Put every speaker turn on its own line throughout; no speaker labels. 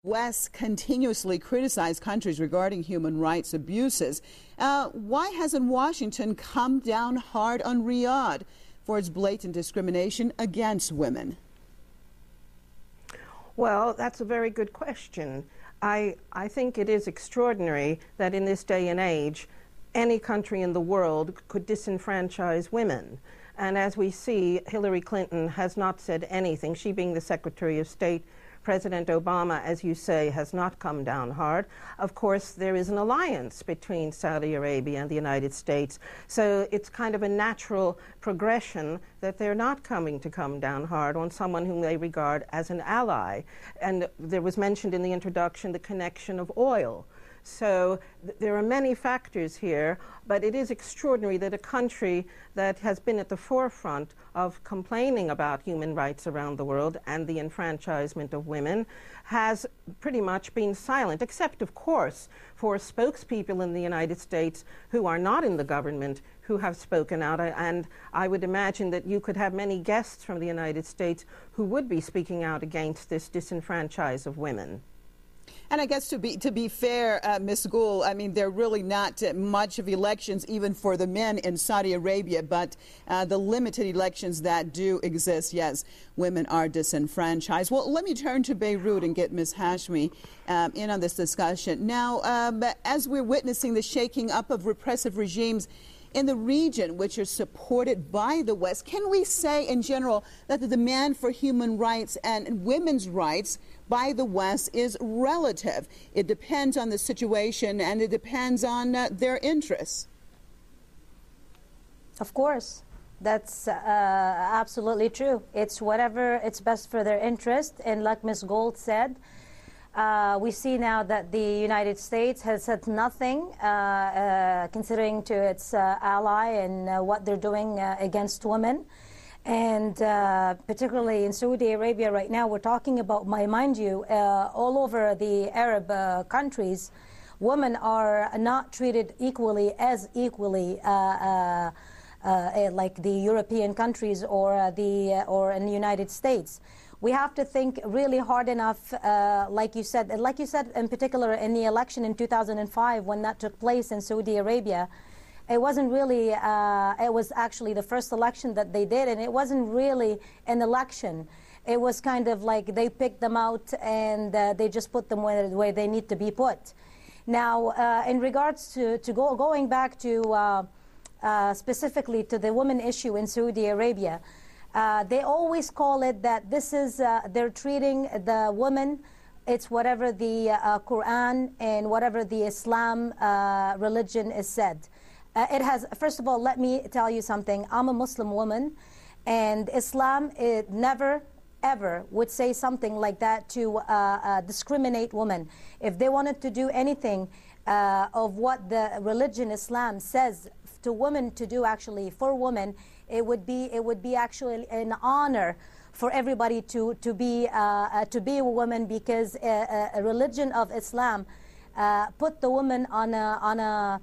West continuously criticize countries regarding human rights abuses. Why hasn't Washington come down hard on Riyadh for its blatant discrimination against women?
Well, that's a very good question. I think it is extraordinary that in this day and age, any country in the world could disenfranchise women. And as we see, Hillary Clinton has not said anything. She being the Secretary of State, President Obama, as you say, has not come down hard. Of course, there is an alliance between Saudi Arabia and the United States, so it's kind of a natural progression that they're not coming to come down hard on someone whom they regard as an ally. And there was mentioned in the introduction the connection of oil. So there are many factors here, but it is extraordinary that a country that has been at the forefront of complaining about human rights around the world and the enfranchisement of women has pretty much been silent, except, of course, for spokespeople in the United States who are not in the government who have spoken out. And I would imagine that you could have many guests from the United States who would be speaking out against this disenfranchise of women.
And I guess to be fair, Ms. Gul, I mean, there are really not much of elections even for the men in Saudi Arabia, but the limited elections that do exist, yes, women are disenfranchised. Well, let me turn to Beirut and get Ms. Hashmi in on this discussion. Now, as we're witnessing the shaking up of repressive regimes in the region, which are supported by the West, can we say in general that the demand for human rights and women's rights by the West is relative? It depends on the situation and it depends on their interests.
Of course. That's absolutely true. It's whatever it's best for their interest. And like Ms. Gold said, we see now that the United States has said nothing, considering to its ally and what they're doing against women. And particularly in Saudi Arabia right now, we're talking about, mind you, all over the Arab countries, women are not treated equally like the European countries or in the United States. We have to think really hard enough, like you said in particular in the election in 2005 when that took place in Saudi Arabia. It wasn't really, it was actually the first election that they did, and it wasn't really an election. It was kind of like they picked them out and they just put them where they need to be put. Now, in regards to going back to specifically to the women issue in Saudi Arabia, they always call it that this is, they're treating the woman, it's whatever the Quran and whatever the Islam religion is said. It has, first of all, let me tell you something. I'm a Muslim woman, and Islam, it never, ever would say something like that to discriminate women. If they wanted to do anything of what the religion Islam says to women to do, actually for women, it would be actually an honor for everybody to be a woman, because a religion of Islam put the woman on a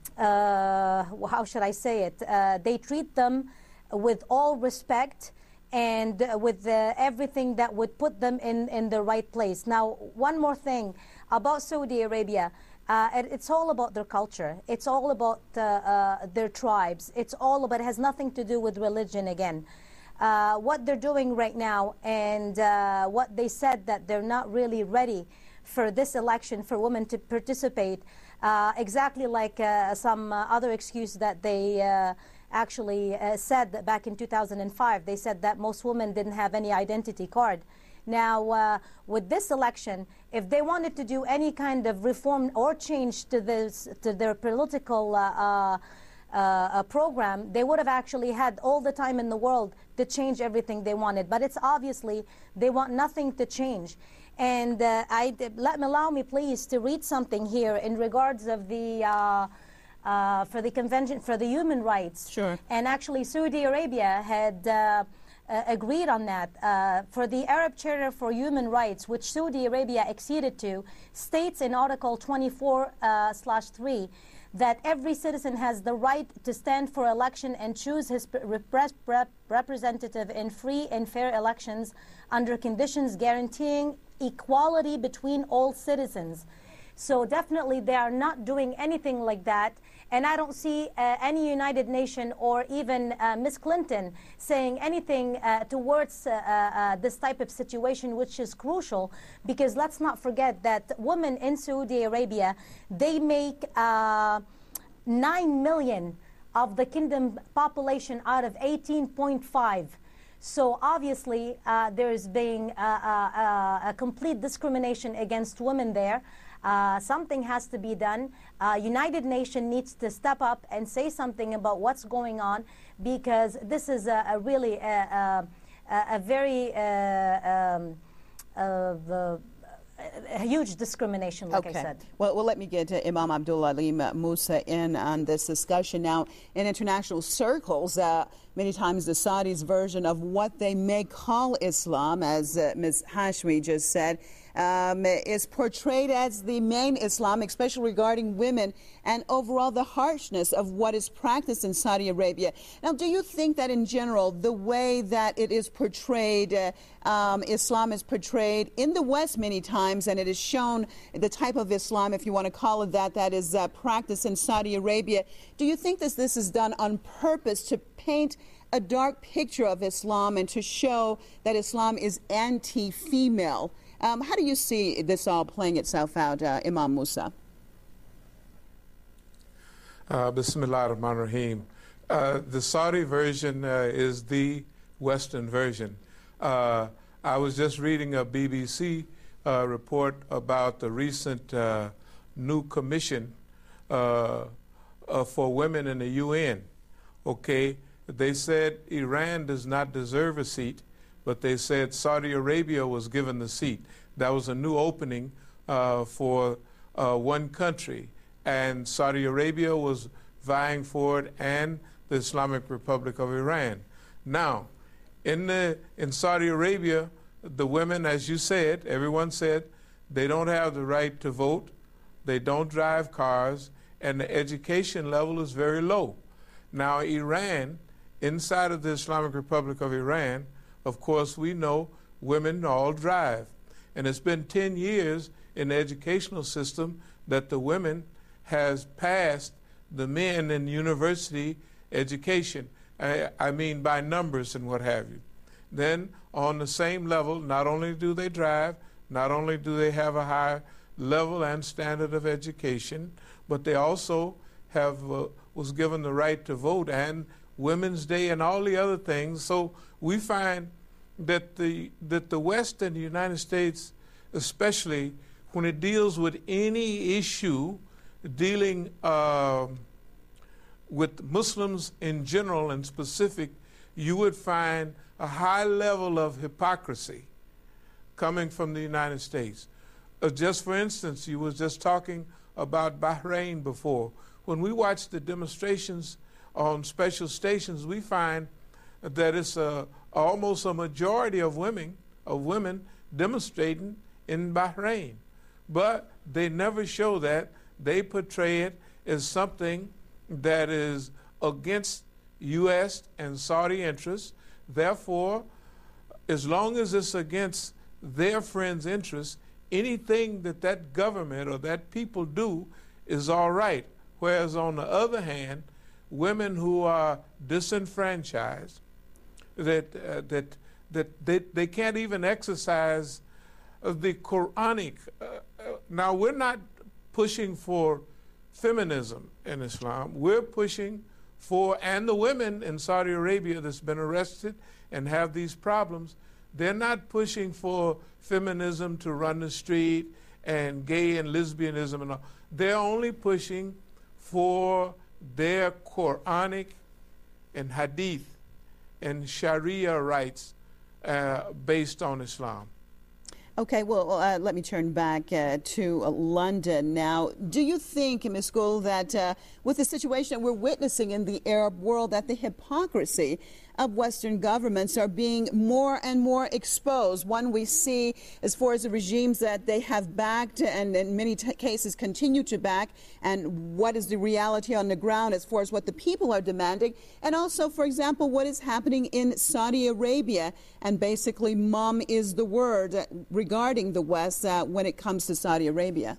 how should I say it? They treat them with all respect and with everything that would put them in the right place. Now, one more thing about Saudi Arabia. It's all about their culture. It's all about their tribes. It's all about, it has nothing to do with religion again. What they're doing right now and what they said that they're not really ready for this election for women to participate, exactly like some other excuse that they actually said back in 2005. They said that most women didn't have any identity card. Now, with this election, if they wanted to do any kind of reform or change to their political program, they would have actually had all the time in the world to change everything they wanted. But it's obviously they want nothing to change. And allow me, please, to read something here in regards of the for the Convention for the Human Rights.
Sure.
And actually, Saudi Arabia had agreed on that. For the Arab Charter for Human Rights, which Saudi Arabia acceded to, states in Article 24/3 that every citizen has the right to stand for election and choose his representative in free and fair elections under conditions guaranteeing equality between all citizens. So definitely they are not doing anything like that. And I don't see any United Nations or even Ms. Clinton saying anything towards this type of situation, which is crucial, because let's not forget that women in Saudi Arabia, they make 9 million of the kingdom population out of 18.5. So obviously there is being a complete discrimination against women there. Something has to be done. United Nations needs to step up and say something about what's going on, because this is a really a very a huge discrimination, like I said.
Well, let me get Imam Abdul Alim Musa in on this discussion. Now, in international circles, many times the Saudis' version of what they may call Islam, as Ms. Hashmi just said, is portrayed as the main Islam, especially regarding women and overall the harshness of what is practiced in Saudi Arabia. Now, do you think that in general, the way that it is portrayed, Islam is portrayed in the West many times, and it is shown the type of Islam, if you want to call it that, that is practiced in Saudi Arabia, do you think that this is done on purpose to paint a dark picture of Islam and to show that Islam is anti-female? How do you see this all playing itself out, Imam Musa?
Bismillah ar-Rahman ar-Rahim. The Saudi version is the Western version. I was just reading a BBC report about the recent new commission for women in the UN. Okay, they said Iran does not deserve a seat, but they said Saudi Arabia was given the seat. That was a new opening for one country, and Saudi Arabia was vying for it, and the Islamic Republic of Iran. Now, in Saudi Arabia, the women, as you said, everyone said, they don't have the right to vote, they don't drive cars, and the education level is very low. Now, Iran, inside of the Islamic Republic of Iran, of course, we know women all drive. And it's been 10 years in the educational system that the women has passed the men in university education. I mean by numbers and what have you. Then on the same level, not only do they drive, not only do they have a high level and standard of education, but they also have was given the right to vote and Women's Day and all the other things. So we find that the West and the United States, especially when it deals with any issue dealing with Muslims in general and specific, you would find a high level of hypocrisy coming from the United States. Just for instance, you was just talking about Bahrain before. When we watch the demonstrations on special stations, we find that it's almost a majority of women demonstrating in Bahrain. But they never show that. They portray it as something that is against U.S. and Saudi interests. Therefore, as long as it's against their friends' interests, anything that government or that people do is all right. Whereas on the other hand, women who are disenfranchised, that they can't even exercise the Quranic. Now, we're not pushing for feminism in Islam. We're pushing for, and the women in Saudi Arabia that's been arrested and have these problems, they're not pushing for feminism to run the street and gay and lesbianism and all. They're only pushing for their Quranic and Hadith and Sharia rights based on Islam.
Okay, well, let me turn back to London now. Do you think, Ms. Gul, that with the situation that we're witnessing in the Arab world, that the hypocrisy of Western governments are being more and more exposed. One we see as far as the regimes that they have backed and in many cases continue to back, and what is the reality on the ground as far as what the people are demanding. And also, for example, what is happening in Saudi Arabia. And basically, mom is the word regarding the West when it comes to Saudi Arabia.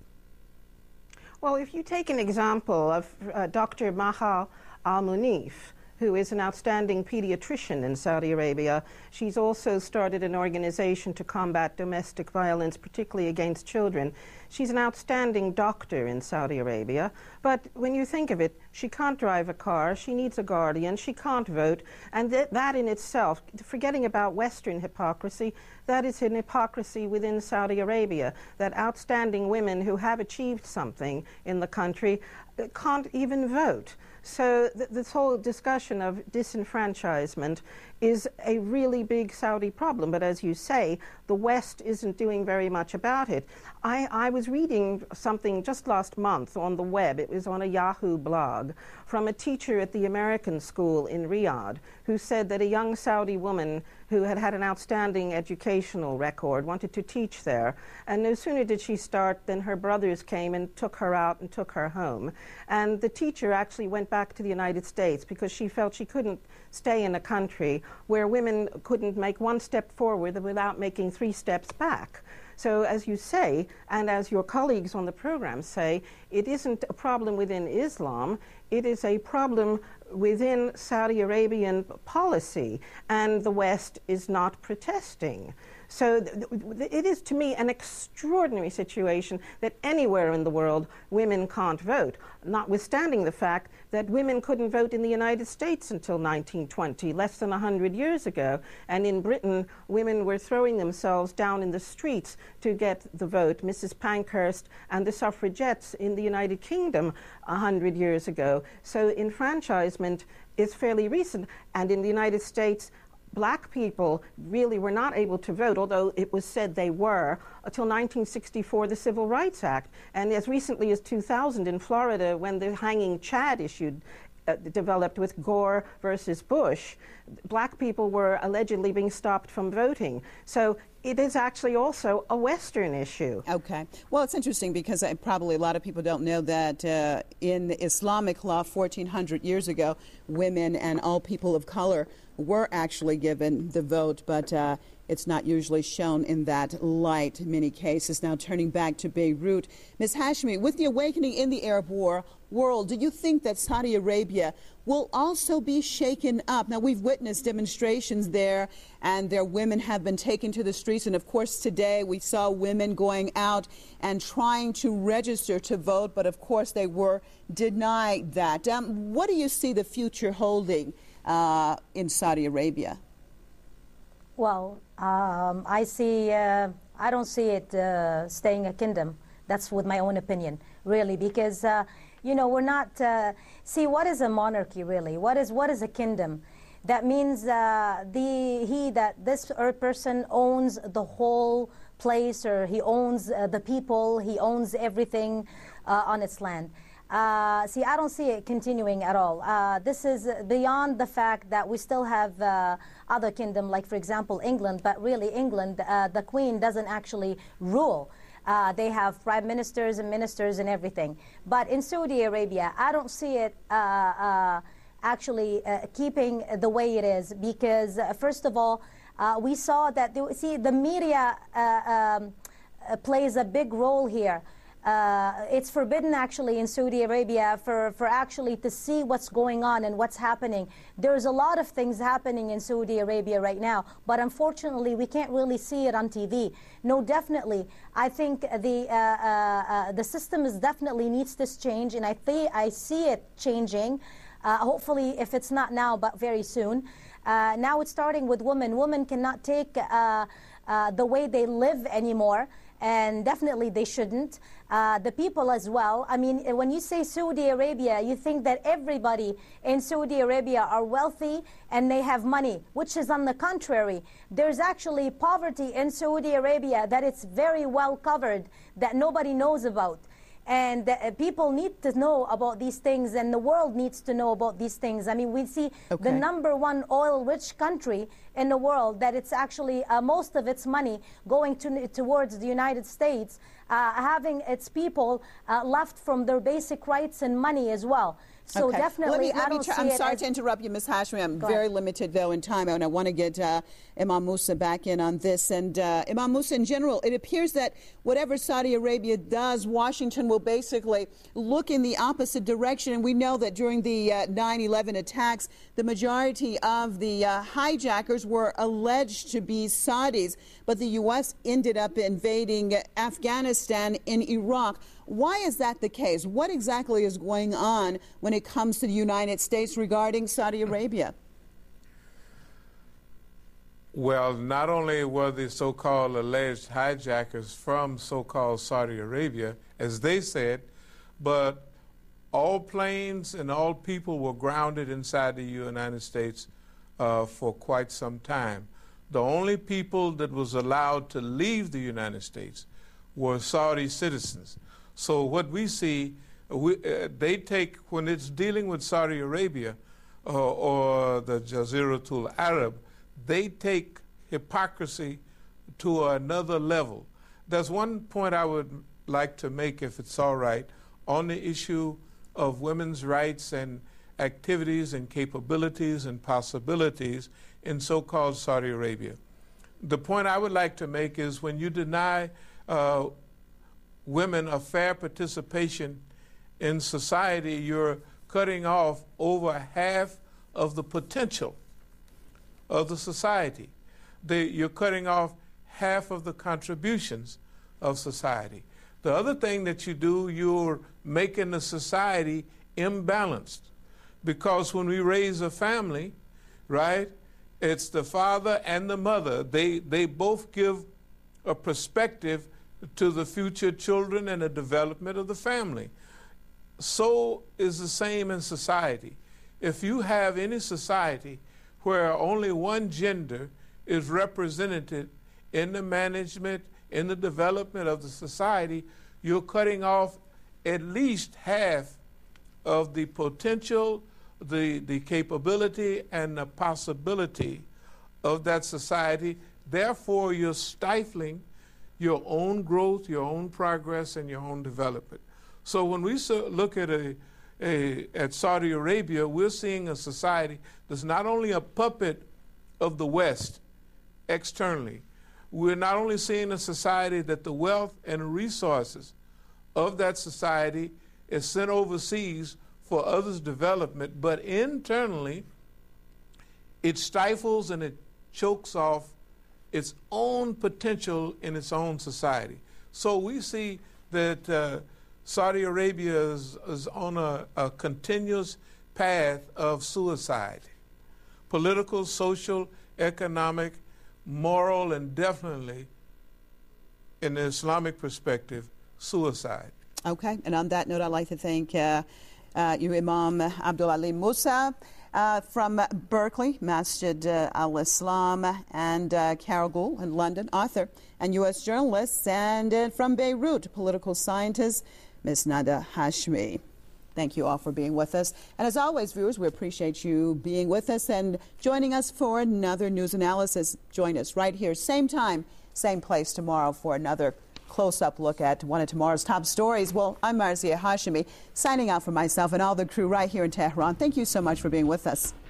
Well, if you take an example of Dr. Maha Al-Munif, who is an outstanding pediatrician in Saudi Arabia. She's also started an organization to combat domestic violence, particularly against children. She's an outstanding doctor in Saudi Arabia, but when you think of it, she can't drive a car, she needs a guardian, she can't vote, and that in itself, forgetting about Western hypocrisy, that is an hypocrisy within Saudi Arabia, that outstanding women who have achieved something in the country can't even vote. So this whole discussion of disenfranchisement is a really big Saudi problem. But as you say, the West isn't doing very much about it. I was reading something just last month on the web. It was on a Yahoo blog from a teacher at the American school in Riyadh who said that a young Saudi woman who had had an outstanding educational record wanted to teach there. And no sooner did she start than her brothers came and took her out and took her home. And the teacher actually went back to the United States because she felt she couldn't stay in a country where women couldn't make one step forward without making 3 steps back. So as you say, and as your colleagues on the program say, it isn't a problem within Islam, it is a problem within Saudi Arabian policy, and the West is not protesting. So it is, to me, an extraordinary situation that anywhere in the world women can't vote, notwithstanding the fact that women couldn't vote in the United States until 1920, less than 100 years ago. And in Britain, women were throwing themselves down in the streets to get the vote. Mrs. Pankhurst and the suffragettes in the United Kingdom 100 years ago. So enfranchisement is fairly recent. And in the United States, black people really were not able to vote, although it was said they were, until 1964, the Civil Rights Act. And as recently as 2000 in Florida, when the hanging Chad issue developed with Gore versus Bush, black people were allegedly being stopped from voting. So it is actually also a Western issue.
Okay. Well, it's interesting because probably a lot of people don't know that in Islamic law 1,400 years ago, women and all people of color were actually given the vote, but it's not usually shown in that light in many cases. Now turning back to Beirut, Ms. Hashmi, with the awakening in the Arab world, do you think that Saudi Arabia will also be shaken up? Now, we've witnessed demonstrations there, and their women have been taken to the streets. And of course, today we saw women going out and trying to register to vote, but of course they were denied that. What do you see the future holding in Saudi Arabia?
Well, I don't see it staying a kingdom. That's with my own opinion, really, because you know, we're not. See, what is a monarchy really? What is a kingdom? That means this person owns the whole place, or he owns the people. He owns everything on its land. See, I don't see it continuing at all. This is beyond the fact that we still have other kingdom, like for example England, but really England, the Queen doesn't actually rule. They have prime ministers and ministers and everything. But in Saudi Arabia, I don't see it actually keeping the way it is, because first of all, we saw that, the media plays a big role here. It's forbidden actually in Saudi Arabia for actually to see what's going on and what's happening. There's a lot of things happening in Saudi Arabia right now, but unfortunately we can't really see it on TV. No, definitely. I think the system definitely needs this change, and I see it changing. Hopefully, if it's not now, but very soon. Now it's starting with women. Women cannot take the way they live anymore, and definitely they shouldn't. The people as well. I mean, when you say Saudi Arabia, you think that everybody in Saudi Arabia are wealthy and they have money, which is on the contrary. There's actually poverty in Saudi Arabia that it's very well covered, that nobody knows about. And people need to know about these things, and the world needs to know about these things. I mean, we see the #1 oil-rich country in the world, that it's actually most of its money going towards the United States, having its people left from their basic rights and money as well. So definitely,
I'm sorry to interrupt you, Ms. Hashmi. I'm very limited, though, in time, and I want to get Imam Musa back in on this. And Imam Musa, in general, it appears that whatever Saudi Arabia does, Washington will basically look in the opposite direction. And we know that during the 9/11 attacks, the majority of the hijackers were alleged to be Saudis, but the U.S. ended up invading Afghanistan and Iraq. Why is that the case? What exactly is going on when it comes to the United States regarding Saudi Arabia?
Well, not only were the so-called alleged hijackers from so-called Saudi Arabia, as they said, but all planes and all people were grounded inside the United States for quite some time. The only people that was allowed to leave the United States were Saudi citizens. So what we see, they take, when it's dealing with Saudi Arabia or the Jaziratul Arab, they take hypocrisy to another level. There's one point I would like to make, if it's all right, on the issue of women's rights and activities and capabilities and possibilities in so-called Saudi Arabia. The point I would like to make is when you deny women a fair participation in society, you're cutting off over half of the potential of the society. You're cutting off half of the contributions of society. The other thing that you do, you're making the society imbalanced. Because when we raise a family, right, it's the father and the mother. They both give a perspective to the future children and the development of the family. So is the same in society. If you have any society where only one gender is represented in the management, in the development of the society, you're cutting off at least half of the potential, the capability, and the possibility of that society. Therefore, you're stifling your own growth, your own progress, and your own development. So when we look at Saudi Arabia, we're seeing a society that's not only a puppet of the West externally. We're not only seeing a society that the wealth and resources of that society is sent overseas for others' development, but internally it stifles and it chokes off its own potential in its own society. So we see that Saudi Arabia is on a continuous path of suicide. Political, social, economic, moral, and definitely, in the Islamic perspective, suicide.
Okay, and on that note, I'd like to thank you, Imam Abdul Alim Musa from Berkeley, Masjid al-Islam, and Carol Gould in London, author and U.S. journalist, and from Beirut, political scientist, Ms. Nada Hashmi. Thank you all for being with us. And as always, viewers, we appreciate you being with us and joining us for another news analysis. Join us right here, same time, same place tomorrow for another close-up look at one of tomorrow's top stories. Well, I'm Marzieh Hashemi, signing out for myself and all the crew right here in Tehran. Thank you so much for being with us.